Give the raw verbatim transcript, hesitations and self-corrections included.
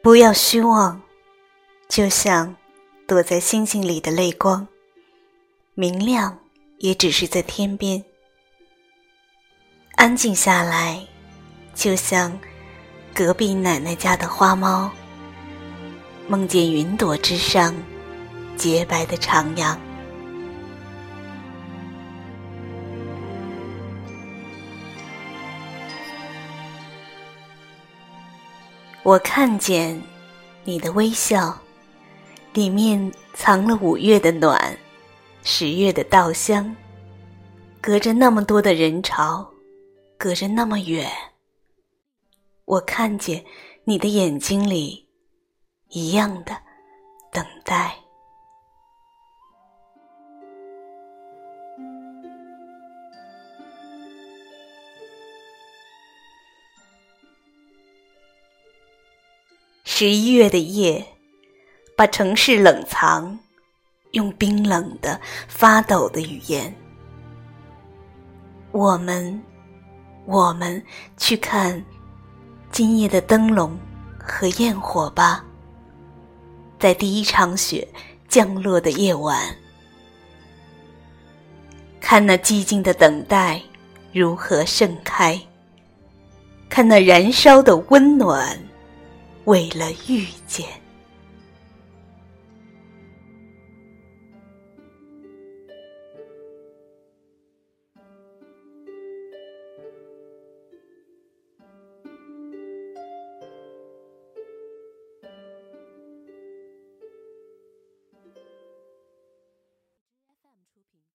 不要虚妄，就像躲在星星里的泪光，明亮也只是在天边。安静下来，就像隔壁奶奶家的花猫，梦见云朵之上洁白的徜徉。我看见你的微笑，里面藏了五月的暖，十月的稻香。隔着那么多的人潮，隔着那么远，我看见你的眼睛里一样的等待。十一月的夜，把城市冷藏，用冰冷的发抖的语言。我们我们去看今夜的灯笼和焰火吧，在第一场雪降落的夜晚，看那寂静的等待如何盛开，看那燃烧的温暖为了遇见。